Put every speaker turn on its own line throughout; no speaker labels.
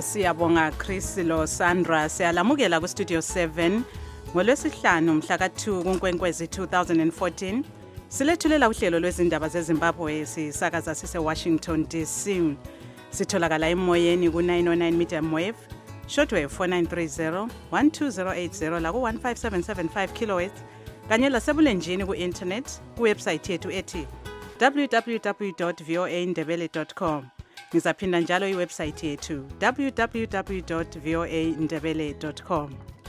Siyabonga Chris lo Sandra siyalamukela ku Studio 7 ngolwesihlanu mhla ka2 kuNkwenkwezi 2014 silethulela uhlelo lwezindaba zeZimbabwe sisakaza sise Washington DC sitholakala emoyeni ku 909 medium wave shortwave 4930 12080 la ku 15775 kHz kanye lasebulenjini ku internet ku website yethu ethi www.voaindebele.com. Ngizaphinda njalo iwebsite yethu www.voaindebele.com.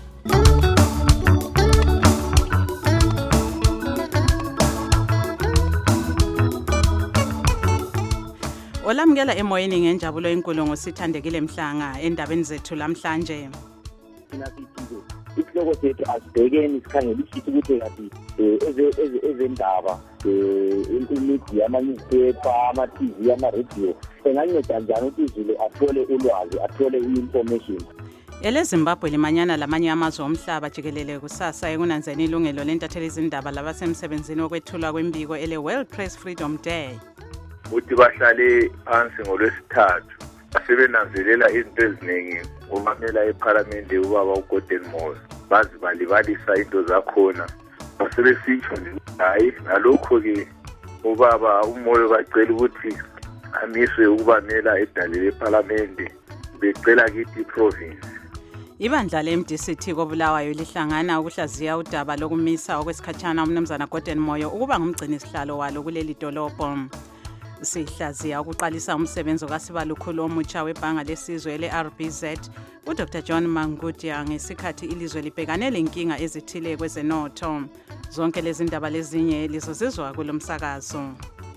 Olamukela emoyeni ngenjabulo enkulu ngosithandekile Mhlanga endabeni zethu lamhlanje.
Isihloko sethu asibhekeni sikhangelisise ukuthi kathi ezendaba imedia ama-newspaper ama-TV ama-radio enganceda njani ukuthi izulu athole ulwazi athole i-information.
EleZimbabwe limanyana lamanye amazwe omhlaba jikelele kusasa ekunanzeni ilungelo lentatheli izindaba labasemsebenzini wokwethulwa kwembiko ele World Press Freedom Day.
Uthi bahlale phansi ngolwesithathu basebenanzelela izinto eziningi umamela eParliament ubaba uGordon Moyo bazi balibalisa into zakhona basebesitsho hayi nalokho ke ubaba uMoyo bacela ukuthi amiswe ukubamela edale leParliament becela kithi province.
Ibandla leMDCT koBulawayo lihlangana ukuhlaziya udaba lokumisa okwesikhatshana umnumzana Gordon Moyo ukuba ngumgcini sihlalo walo kuleli dolobho. Sihlaziya ukuqalisa umsebenzi kaSibalukhulu omutsha webhanga lesizwe le-RBZ uDr John Mangudya ngesikhathi ilizwe libhekane lenkinga ezithile kwezenotho. Zonke lezi ndaba lezinye lizozizwa kulomsakazo.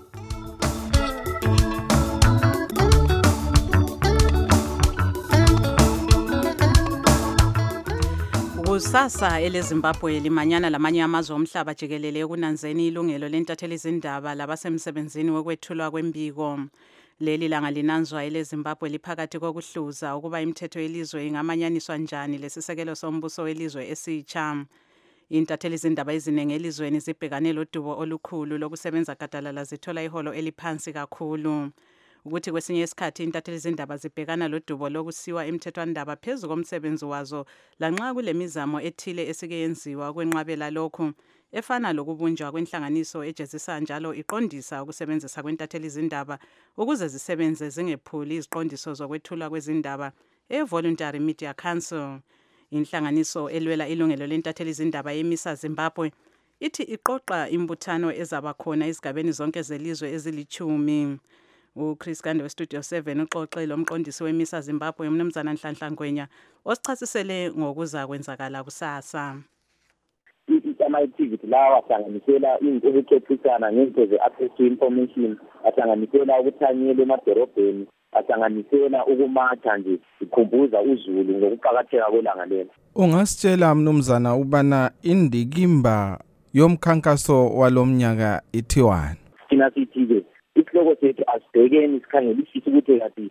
Kusasa eleZimbabwe limanyana lamanye amazwe omhlaba jikelele ekunanzeni ilungelo lentatheli izindaba labasemsebenzini wokwethulwa kwembiko. Leli langa linanzwa eleZimbabwe liphakathi kokuhluza ukuba imithetho yelizwe ingamanyaniswa njani lesisekelo sombuso welizwe esitsha. Intatheli izindaba eziningi elizweni zibhekane lodubo olukhulu lokusebenza gadalala zithola iholo eliphansi kakhulu. Ukuthi kwesinye isikhathi intatheli izindaba zibhekana lodubo lokusiwa imithethwandaba phezulu komsebenzi wazo lanxa kulemizamo ethile esike yenziwa kwenqabela lokhu efana lokubunjwa kwenhlanganiso ejezisa njalo iqondisa ukusebenzisa kwentatheli izindaba ukuze zisebenze zingephuli iziqondiso zokwethula kwezindaba eVoluntary Media Council. Inhlanganiso elwela ilungelo lentatheli izindaba yemisa Zimbabwe ithi iqoqa imbuthano ezaba khona izigabeni zonke zelizwe ezili10. uChris Kande weStudio 7 uxoxile umqondisi wemisa Zimbabwe umnumzana Nhlanhla Ngwenya osichasisele ngokuza kwenzakala kusasa.
Ama-activity lawa ahlanganisela into yokuxoxisana ngento ze-access to information, ahlanganisela ukuthanyela emadorobheni, ahlanganisela ukumatha nje ikhumbuza uzulu ngokuqakatheka kwelanga lelo.
Ungasitshela mnumzana ubana indikimba yomkhankaso walomnyaka ithiwani?
Thina sithi-ke isihloko sethu asibhekeni sikhangelisise ukuthi kathi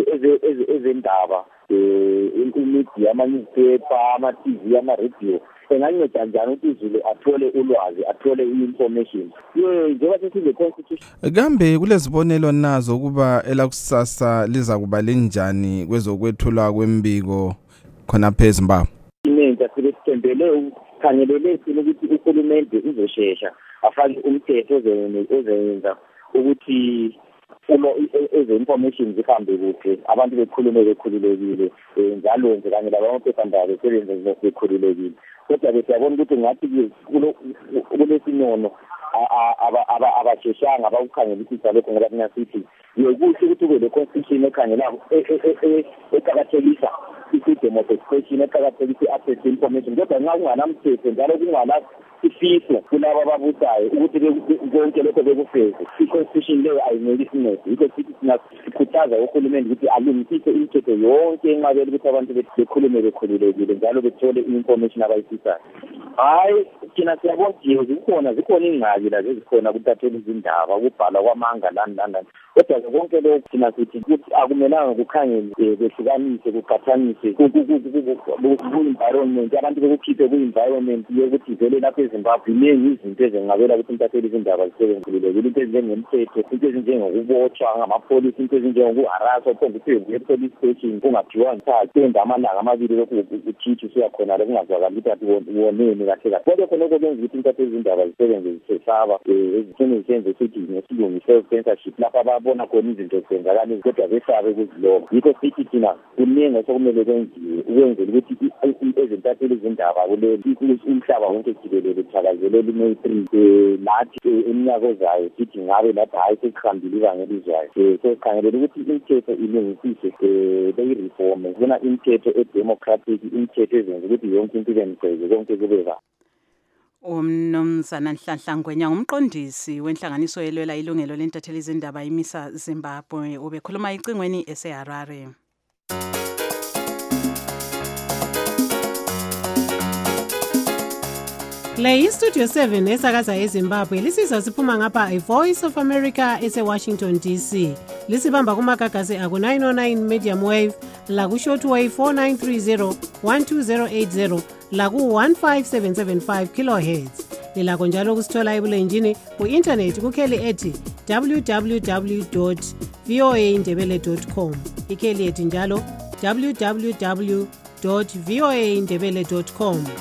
ezendaba imedia ama-newspaper ama-TV ama-radio enganceda njani ukuthi izulu athole ulwazi athole i-information. Njengoba sesize constitution
kambe kulezibonelo nazo ukuba elakusasa liza kuba linjani kwezokwethulwa kwembiko khona phe eZimbabwe?
Inenza sibethembele ukukhangelele ukuthi uhulumende uzoshesha afake umthetho ozenza ukuthi eze-information zihambe kuhle abantu bekhulume bekhululekile njalo nje kanye labaphephandaba besebenze bekhululekile. Kodwa siyabona ukuthi ngathi kulesinono abasheshanga abakukhangelisisa lokho ngoba thina sithi yokuthi ukuthi kube le constitution ekhangelayo eqakathekisa i-freedom of expression eqakathekisa i-access to information. Kodwa nxa kunganamthetho njalo kungala ifiso kulabo ababusayo ukuthi konke lokho bekufeze i-constitution leyo ayingeke isincede. Yikho sithi sikhuthaza uhulumende ukuthi alungisise imithetho yonke enqabela ukuthi abantu bekhulume bekhululekile njalo bethole i-information abayifisayo. hayi thina siyabona zikhona ingxaki la ezikhona kutathela izindaba ukubhala kwamanga lani kodwa konke lokho thina sithi ukuthi akumelanga kukhangele kwehlukanise kuqhathanise ku-environment abantu bekukhiphe ku-environment yokuthi vele lapha eZimbabwe iningi izinto ezingabela ukuthi intatheli izindaba zisebenzile into ezinjengemthetho into ezinjengokubotshwa ngamapholisi into ezinjengokuharasa uphonga ukuthi police station kungathiwa ngisenza amalanga amabili lokhu uthithi usuyakhona la kungazwakali ukuthi woneni kahle kahle kodwa khonoko kwenza ukuthi intatheli izindaba zisebenze zisesaba ezitheni zisenze sithi nesilungu self-censorship lapha ababona khona izinto zenzakala kodwa besabe ukuziloma yikho sithi thina kuningi osokumele kwenziwe ukwenzela ukuthi ezintatheli izindaba kuleli umhlaba wonke jikelele kuthakazelele iMay 3 nathi eminyaka ezayo sithi ngabe lapha hayi sesihambile ibanga elizwayo sokukhangelela ukuthi imithetho ilungisiswe beyireform kubona imithetho edemocratic imithetho ezenza ukuthi yonke into ibe msebenzi konke kube kahle.
Umnumzana Nhlanhla Ngwenya umqondisi wenhlanganiso elwela ilungelo lentatheli izindaba imisa Zimbabwe ubekhuluma icingweni eseHarare.
Le iStudio 7 esakaza eZimbabwe lisizwa siphuma ngapha iVoice of America eseWashington DC. Lisibamba kumagagasi aku 909 medium wave la ku shortwave 4930 12080 la ku 15775 kilohertz. Lilakho njalo kusithola ebulenjini ku internet kukheli ethi www.voaindebele.com. Ikheli ethi njalo www.voaindebele.com.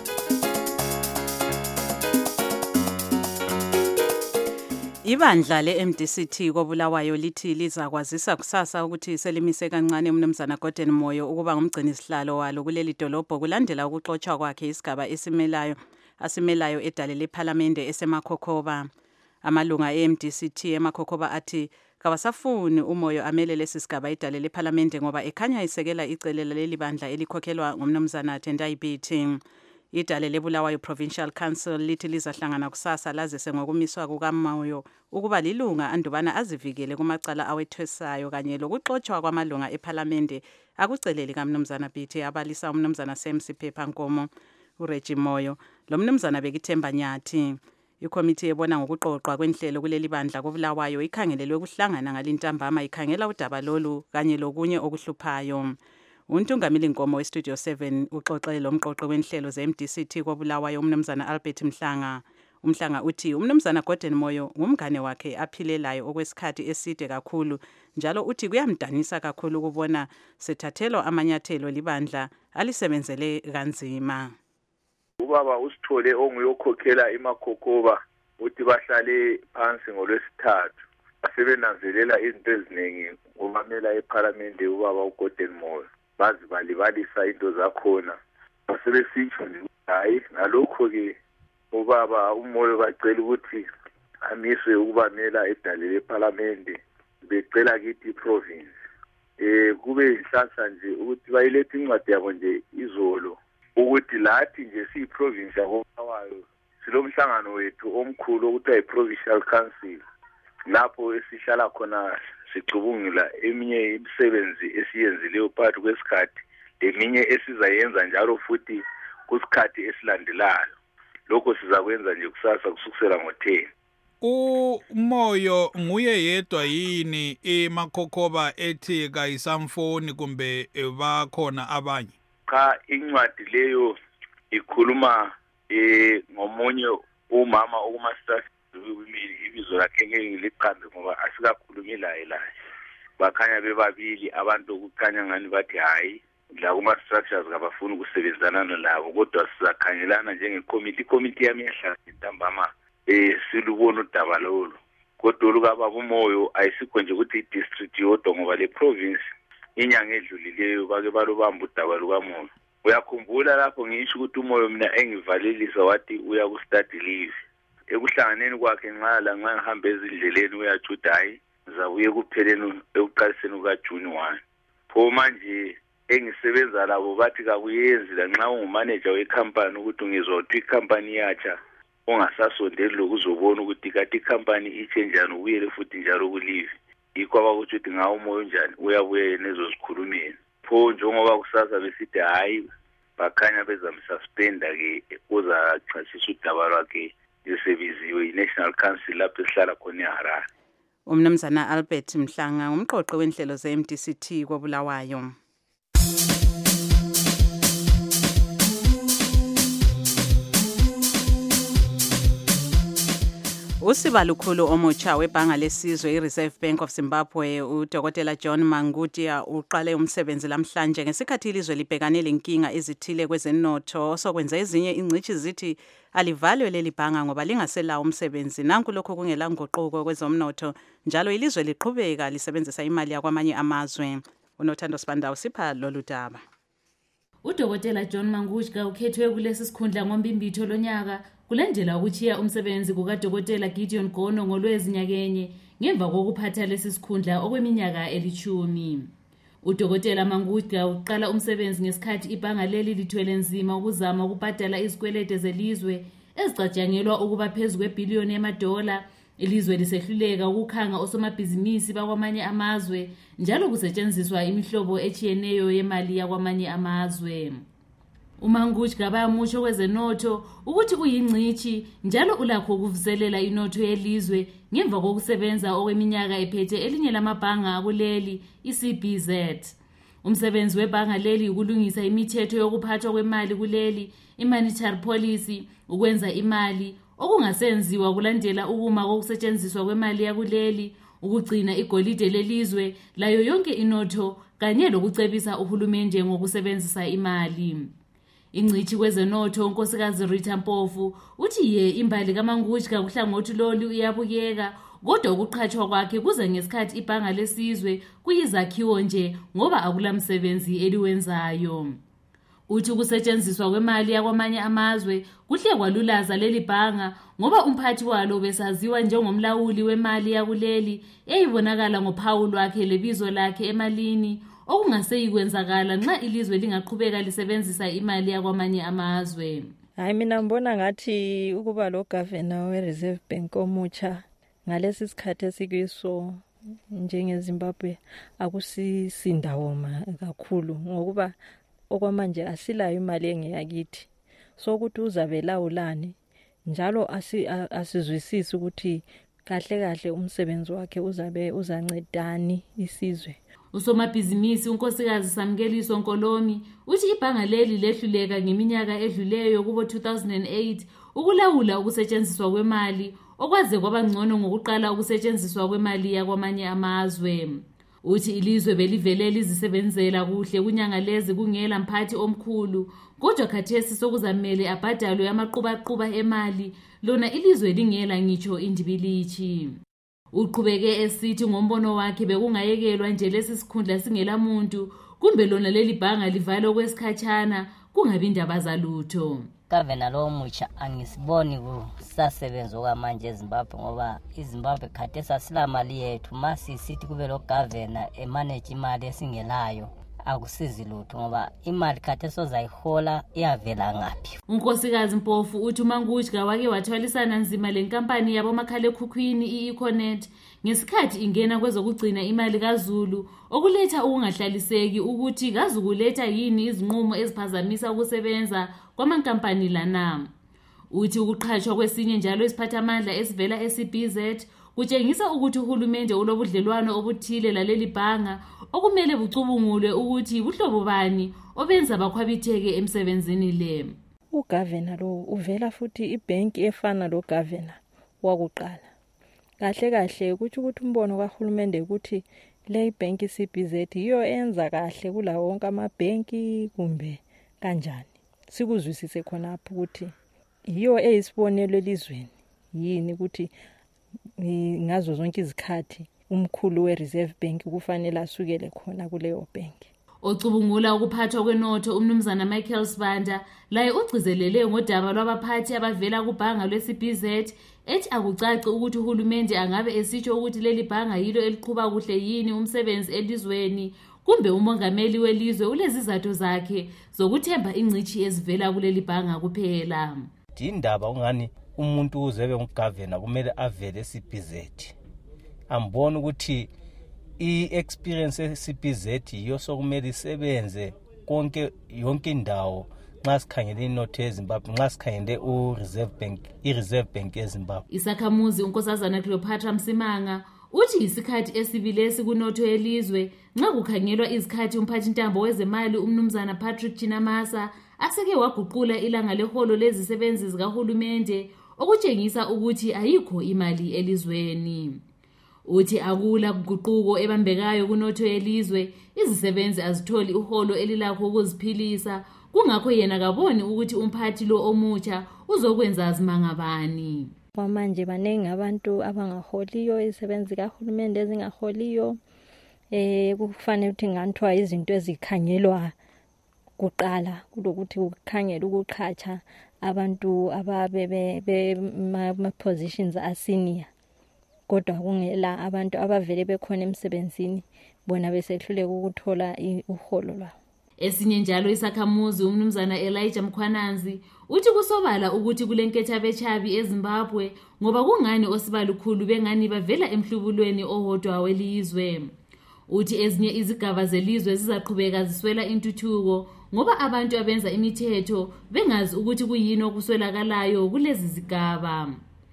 Ibandla le-MDCT koBulawayo lithi lizakwazisa kusasa ukuthi selimise kancane umnumzana Gordon Moyo ukuba ngumgcini sihlalo walo kuleli dolobho kulandela ukuxotshwa kwakhe isigaba asimelayo edale lePhalamende esemakhokhoba. Amalunga e-MDCT emakhokhoba athi kawasafuni uMoyo amele lesi sigaba idale lePhalamende ngoba ekhanya isekela icele leli bandla elikhokhelwa ngumnumzana Tendai Biti. Idale leBulawayo Provincial Council lithi lizahlangana kusasa lazise ngokumiswa kukaMoyo ukuba lilunga andubana azivikele kumacala awethwesayo kanye lokuxotshwa kwamalunga ePhalamende akuceleli kaMnumzana Biti abalisa umnumzana Sam Sipepha Nkomo uReggie Moyo lo mnumzana Bekithemba Nyathi. Ikomiti ebona ngokuqoqwa kwenhlelo kuleli bandla koBulawayo ikhangelelwe ukuhlangana ngalintambama ikhangela udaba lolu kanye lokunye okuhluphayo. Untungamili Nkomo weStudio 7 uxoxe lomqoqo wenhlelo zeMDCT koBulawayo umnumzana Albert Mhlanga. Umhlanga uthi umnumzana Gordon Moyo ngumngane wakhe aphilelayo okwesikhathi eside kakhulu njalo uthi kuyamdanisa kakhulu ukubona sethathelwa amanyathelo libandla alisebenzele kanzima.
Ubaba usithole onguyokhokhela imakhokhoba uthi bahlale phansi ngolwesithathu basebenanzelela izinto eziningi ubamela ePhalamende ubaba uGordon Moyo bazi balibalisa into zakhona basebesitsho nje hayi nalokho ke ubaba uMoyo bacela ukuthi amiswe ukubamela edale lePhalamende becela kithi iprovince kube inhlanhla nje ukuthi bayilethe incwadi yabo nje izolo ukuthi lathi nje siyiprovince yakoBulawayo silomhlangano wethu omkhulu okuthiwa iProvincial Council lapho esihlala khona sicubungula eminye imisebenzi esiyenzileyo phakathi kwesikhathi leminye esizayenza njalo futhi kusikhathi esilandelayo lokho sizakwenza nje kusasa kusukela ngo10.
uMoyo nguye yedwa yini emakhokhoba ethi kayisamfoni kumbe bakhona abanye?
Cha incwadi leyo ikhuluma ngomunye umama okumaster ibizo lakhe ngeliqambe ngoba asikakhulumi laye bakhanya bebabili abantu ukukhanya ngani bathi hayi la kuma structures kabafuni ukusebenzana nalabo kodwa sizakhangelana ikomiti yami yahlala intambama silubona udaba lolu kodwa lokubaba uMoyo ayisikho nje ukuthi idistrict yodwa ngoba le province inyanga edlulileyo bake balobamba udaba lukaMoyo. Uyakhumbula lapho ngisho ukuthi uMoyo mina engivalelisa wathi uya ku study leave ekuhlanganeni kwakhe nxa ngihamba ezindleleni uyajuda hayi zabuye kupheleni ekuqaliseni kukaJune 1 pho manje engisebenza labo bathi kakuyenzi la nxa ungumanager wecompany ukuthi ungizothi icompany yatsha ungasasondeli lokuzobona ukuthi kati icompany ichangeana ubuyele futhi njalo kulive yikho abakuthi uthi ngawo uMoyo njani uyabuye nezo zikhulumeni pho njengoba kusasa besithi hayi bakhanya bezamsuspenda ke uzachasisa udaba lwakhe esebiziwe i-National Council lapho esihlala khona eHarare.
Umnumzana Albert Mhlanga umqoqi wenhlelo ze-MDCT koBulawayo. Usibalukhulu omutsha webhanga lesizwe iReserve Bank of Zimbabwe uDokotela John Mangutia uqale umsebenzi lamhlanje ngesikhathi ilizwe libhekane lenkinga ezithile kwezenotho osokwenza ezinye ingcithi zithi alivalwe leli bhanga ngoba lingasela umsebenzi. Nanku lokho kungela ngoquko kwezomnotho njalo ilizwe liqhubeka lisebenzisa imali yakwamanye amazwe. uNothando Sibanda usipha lolu daba.
uDokotela John Mangutia ukhethwe kulesi sikhundla ngombimbitho lonyaka kulandela ukuchiya umsebenzi kukaDokotela Gideon Gono ngolwezi nyakenye ngemva kokuphatha lesi sikhundla okweminyaka 10. uDokotela Mangutia uqala umsebenzi ngesikhathi ibhanga leli lithwele nzima ukuzama ukubhadala izikwelede zelizwe ezicatshangelwa ukuba phezulu kwe-billion $. Ilizwe lisehluleka ukukhanga osomabhizinisi bakwamanye amazwe njalo kusetshenziswa imihlobo echiyeneyo yemali yakwamanye amazwe. uMangutia bayamusho kwezenotho ukuthi uyingcithi njalo ulakho ukuvuselela inotho yelizwe ngemva kokusebenza okweminyaka ephethe elinye lamabhanga kuleli iCBZ. Umsebenzi webhanga leli ukulungisa imithetho yokuphathwa kwemali kuleli i-monetary policy, ukwenza imali okungasenziwa kulandela ukuma kokusetshenziswa kwemali yakuleli, ukugcina igolide lelizwe layo yonke inotho kanye lokucebisa uhulumende ngokusebenzisa imali. Ingcithi kwezenotho unkosikazi Rita Mpofu uthi imbali kaMangutia kuhlangothi lolu iyabukeka kodwa ukuqhatshwa kwakhe kuze ngesikhathi ibhanga lesizwe kuyizakhiwo nje ngoba akulamsebenzi eliwenzayo. Uthi ukusetshenziswa kwemali yakwamanye amazwe kuhle kwalulaza leli bhanga ngoba umphathi walo besaziwa njengomlawuli wemali yakuleli eyibonakala ngophawu lwakhe lebizo lakhe emalini okungaseyikwenzakala nxa ilizwe lingaqhubeka lisebenzisa imali yakwamanye amazwe.
Hayi mina ngibona ngathi ukuba lo governor we-Reserve Bank omutsha ngalesi sikhathi esikuyiso njengeZimbabwe akusisindawo kakhulu ngokuba okwamanje asilayo imali engeyakithi. So ukuthi uzabe lawulani njalo asizwisisi ukuthi kahle kahle umsebenzi wakhe uzabe uzancedani isizwe.
Usomabhizinisi unkosikazi Samkeliso Nkolomi uthi ibhanga leli lehluleka ngeminyaka edluleyo kubo 2008 ukulawula ukusetshenziswa kwemali okwaze kwabangcono ngokuqala ukusetshenziswa kwemali yakwamanye amazwe. Uthi ilizwe belivele lizisebenzela kuhle kunyanga lezi kungela mphathi omkhulu kodwa khathesi sokuzamele abhadalwe amaqubaqhuba emali lona ilizwe lingela ngitsho indibilithi. Uqhubeke esithi ngombono wakhe bekungayekelwa nje lesi sikhundla singela muntu kumbe lona leli bhanga livale okwesikhatshana kungabi indaba zalutho.
Governor lo mutsha angisiboni kusasebenza okwamanje eZimbabwe ngoba iZimbabwe khathesi asila mali yethu masisithi kube lo governor emanage imali esingelayo akusizi lutho ngoba imali khathesi ozayihola iyavela ngaphi.
Unkosikazi Mpofu uthi uMangutia wake wathwalisana nzima lenkampani yabo makhalekhukhwini iEconet ngesikhathi ingena kwezokugcina imali kaZulu okuletha ukungahlaliseki ukuthi kazukuletha yini izinqumo eziphazamisa ukusebenza kwamankampani lana. Uthi ukuqhatshwa kwesinye njalo isiphathamandla esivela eCBZ kutshengisa ukuthi uhulumende ulobudlelwano obuthile laleli bhanga okumele bucubungulwe ukuthi buhlobo bani obenza bakhwabitheke emsebenzini le.
Ugovernor lo uvela futhi ibank efana lo governor wakuqala. Kahle kahle ukuthi umbono kahulumende ukuthi le bank CBZ iyo enza kahle kulawo wonke amabhenki kumbe kanjani. Sikuzwisise khonapho ukuthi iyo eyisibonelo elizweni yini ukuthi ngazo zonke izikhathi umkhulu weReserve Bank kufanele asukele khona kuleyo bank.
Ocubungula ukuphathwa kwenotho umnumzana Michael Sibanda laye ugcizelele ngodaba lwabaphathi abavela kubhanga lweCBZ ethi akucaci ukuthi uhulumende angabe esitsho ukuthi leli bhanga yilo eliqhuba kuhle yini umsebenzi elizweni kumbe umongameli welizwe ulezizathu zakhe zokuthemba ingcithi ezivela kuleli bhanga kuphela.
Indaba ungani umuntu uzebe ngugovernor kumele avele eCBZ. Ambona ukuthi iexperience eCBZ iyo sokumele isebenze konke yonke indawo nxa sikhangele inotho yeZimbabwe, nxa sikhangele i-Reserve Bank yeZimbabwe.
Isakhamuzi unkosazana Cleopatra Msimanga uthi isikhathi esibile kunotho yelizwe nxa kukhangelwa izikhathi umphathintambo wezemali umnumzana Patrick Chinamasa aseke waguqula ilanga leholo lezisebenzi zikahulumende okutshengisa ukuthi ayikho imali elizweni. Uthi akula kuguquko ebambekayo kunotho yelizwe, izisebenzi azitholi uholo elilakho ukuziphilisa, kungakho yena kaboni ukuthi umphathi lo omutsha uzokwenza azimangabani.
Manje banengi abantu abangaholiyo, izisebenzi kahulumende ezingaholiyo. Kufanele ukuthi nganthwa izinto ezikhangelwa kuqala kulokuthi ukukhangela ukuqhatsha abantu ababema positions asenior. Kodwa kungela abantu abavele bekhona emsebenzini bona besehluleka ukuthola uholo lwabo.
Esinye njalo isakhamuzi umnumzana Elijah Mkhwananzi uthi kusobala ukuthi kulenketha bechabi eZimbabwe ngoba kungani osibalukhulu bengani bavela emhlubulweni ohodwa welizwe. Uthi ezinye izigaba zelizwe zizaqhubeka ziswela intuthuko ngoba abantu abenza imithetho bengazi ukuthi kuyini okuswelakalayo kulezi zigaba.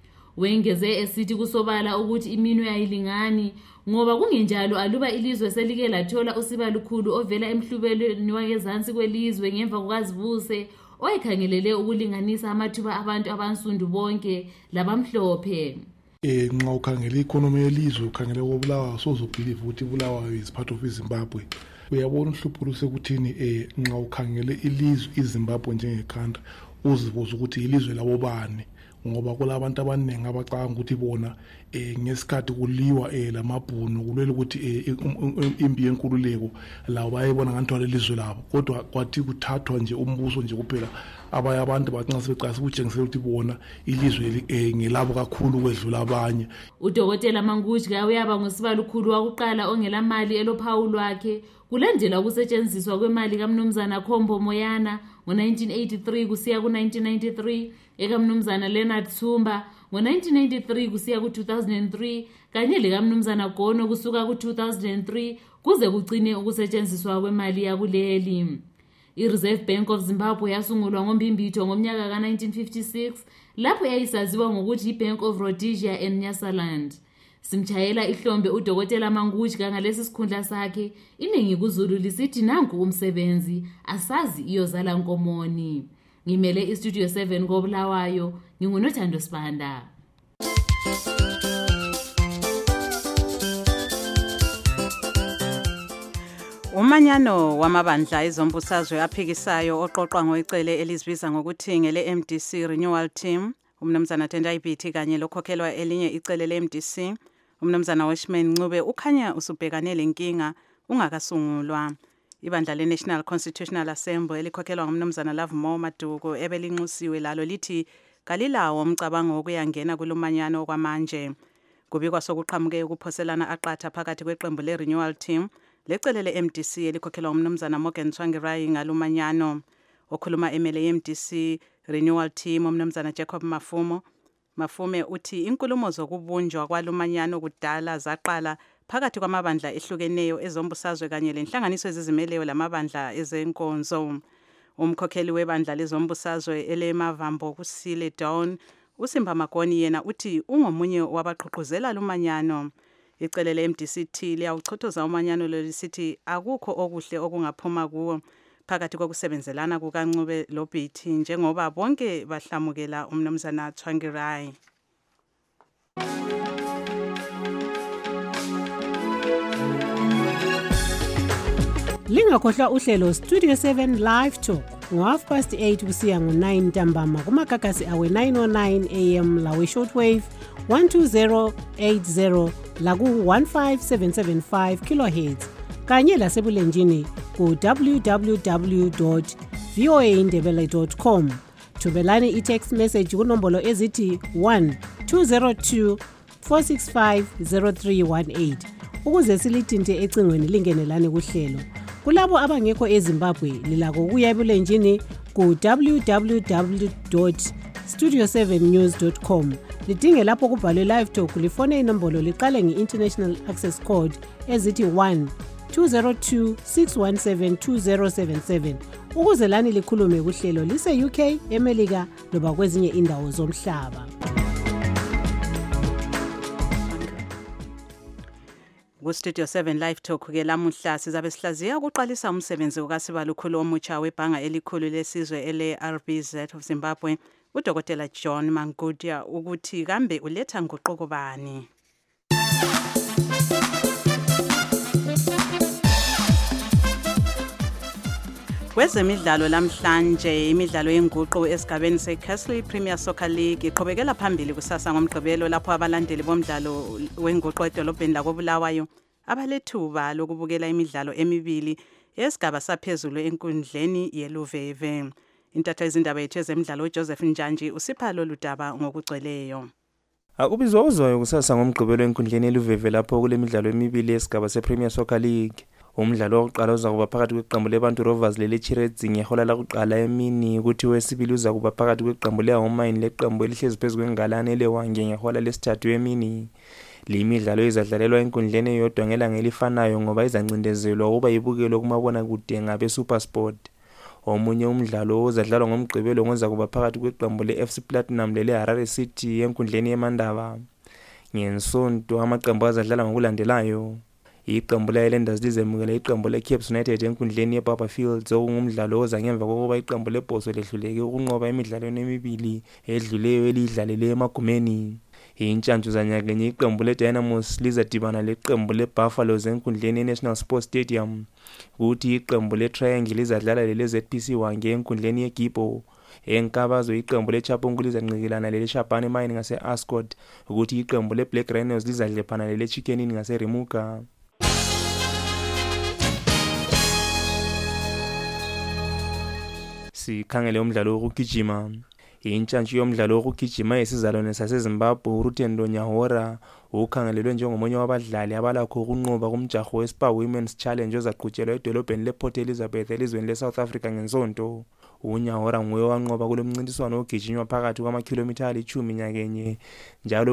Wengeze esithi kusobala ukuthi iminwe ayilingani ngoba kungenjalo aluba ilizwe selike lathola usibalukhulu ovela emhlubelweni wayezansi kwelizwe ngemva kukazivuse oyekhangelele ukulinganisa amathuba abantu abansundu bonke labamhlophe.
Nxa ukhangela i-economy yelizwe ukhangela koBulawayo sozobhiliva ukuthi Bulawayo is part of iZimbabwe. Uyabona uhlupho sekuthini nxa ukhangele ilizwe iZimbabwe njengecountry uzibuza ukuthi ilizwe labo bani ngoba kulabantu abaningi abacanga ukuthi bona ngesikhathi kuliwa lamabhunu kulwela ukuthi impi yenkululeko lawo bayibona ngantwala ilizwe labo, kodwa kwathi kuthathwa nje umbuso nje kuphela abaye abantu bacinga sebecasa ukutshengisela ukuthi bona ilizwe ngelabo kakhulu kwedlula abanye.
Udokotela Mangujika uyaba ngosibalukhulu wakuqala ongela mali elophawu lwakhe kulandela ukusetshenziswa kwemali kaMnumzana Khombo Moyana ngo-1983 kusiya ku-1993, ekaMnumzana Leonard Tsumba ngo-1993 kusiya ku-2003 kanye lekaMnumzana Gono kusuka ku-2003 kuze kugcine ukusetshenziswa kwemali yakuleli. I-Reserve Bank of Zimbabwe yasungulwa ngoMbimbitho ngomnyaka ka-1956 lapho yayisaziwa ngokuthi i-Bank of Rhodesia and Nyasaland. Simchayela ihlombe udokotela Mangujika ngalesi sikhundla sakhe, iningi kuZulu lisithi nanku umsebenzi asazi iyozala nkomoni. Ngimele iStudio 7 koBulawayo, nginguNothando Sibanda.
Umanyano wamabandla ezombusazwe aphikisayo oqoqwa ngoicele elizibiza ngokuthi ngele MDC Renewal Team, umnumzana Tendai Biti kanye lokhokhelwa elinye icele leMDC, umnumzana Weshman Ncube ukhanya usubhekane lenkinga ungakasungulwa. Ibandla le-National Constitutional Assembly elikhokhelwa ngumnumzana Lovemore Maduku ebelinxusiwe lalo lithi kalilawo umcabango wokuyangena kulomanyano kwamanje. Kubikwa sokuqhamuke ukuphoselana aqatha phakathi kweqembu le-Renewal Team lecele le-MDC elikhokhelwa ngumnumzana Morgan Tsvangirai ngalomanyano. Okhuluma emele ye-MDC Renewal Team umnumzana Jacob Mafume uthi inkulumo zokubunjwa kwalomanyano kudala zaqala phakathi kwamabandla ehlukeneyo ezombusazwe kanye lenhlanganiso ezizimeleyo lamabandla ezenkonzo. Umkhokheli webandla lezombusazwe elemavambo kusile Dawn uSimba Magoni yena uthi ungomunye wabaqhuquzela lomanyano. Icele le-MDC liyawuchothoza umanyano lelisithi akukho okuhle okungaphuma kuwo phakathi kokusebenzelana kukaNcube loBiti njengoba bonke bahlamukela umnumzana Tsvangirai.
Lingakhohlwa uhlelo Studio 7 Live Talk ngo-8:30 kusiya ngo-9 ntambama kumagagasi awe 909 AM lawe shortwave 12080 laku-15775 kHz kanye lasebulenjini ku-www.voaindebele.com. Thubelani i-text message kunombolo ezithi 1202 465 0318 ukuze silithinte ecingweni lingenelane kuhlelo. Kulabo abangekho eZimbabwe lilako ukuya ebulenjini ku-www.studio7news.com. lidinge lapho kubhalwe live talk lifone inombolo liqale nge-international access code ezithi 1 202-617-2077 ukuze lani likhulume kuhlelo lise-UK, eMelika loba kwezinye indawo zomhlaba.
Ku-Studio 7 Live Talk ke lamuhla sizabe sihlaziya ukuqalisa umsebenzi ukaSibalukhulu omutsha webhanga elikhulu lesizwe ele-RBZ of Zimbabwe, uDokotela John Mangudya, ukuthi kambe uletha nguquko bani. Kwezemidlalo lamhlanje, imidlalo yenguqu esigabeni seCastle Premier Soccer League iqhubekela phambili kusasa ngomgqibelo lapho abalandeli bomdlalo wenguqu edolobheni lakoBulawayo abalethuba lokubukela imidlalo emibili esigaba saphezulu enkundleni yeLuveve. Intatha izindaba yethu ezemidlalo uJoseph Njanji usipha lolu daba ngokugcweleyo.
Akubizwa uzwayo kusasa ngomgqibelo enkundleni yeLuveve lapho kule midlalo emibili esigaba sePremier Soccer League. Umdlalo wokuqala uza kuba phakathi kweqembu leBantu Rovers leleChiredzi ngehola lakuqala emini, ukuthi wesibili uza kuba phakathi kweqembu leHomine leqembu elihlezi phezu kwengalane leWange ngehola lesithathu emini. Le midlalo izadlalelwa enkundleni eyodwa ngelanga elifanayo ngoba izancindezelwa ukuba ibukelwe kumabonakude ngabeSuperSport. Omunye umdlalo uzadlalwa ngomgqibelo ngoza kuba phakathi kweqembu leFC Platinum leleHarare City enkundleni yeMandaba. Ngensonto amaqembu azadlala ngokulandelayo. Iqembu leHighlanders lizemukela iqembu leCape United enkundleni yeBarber Fields, okungumdlalo oza ngemva kokuba iqembu leBhoso lehluleke ukunqoba emidlalweni emibili edluleyo elidlalele eMagumeni. Intshantsu zanyakenye iqembu leDynamos lizadibana leqembu leBuffaloes enkundleni yeNational Sports Stadium, kuthi iqembu leTriangle lizadlala leleZPC Wange enkundleni yeGibo. Enkabazo iqembu leChapungu lizanqikelana leleShabane Mine ngase-Ascot, ukuthi iqembu leBlack Rhinos lizadlephana leleChickenini ngase-Remuka. Sikhangele umdlalo wokugijima. Intshantshi yomdlalo wokugijima yesizalwane saseZimbabwe uRutendo Nyahora ukhangelelwe njengomunye wabadlali abalakho ukunqoba kumjaho weSpa Women's Challenge ozaqhutshelwa edolobheni lePort Elizabeth elizweni leSouth Africa ngensonto. uNyahora nguye owanqoba kulo mncintiswano ogijinywa phakathi kwamakhilomitha ali-10 nyakenye njalo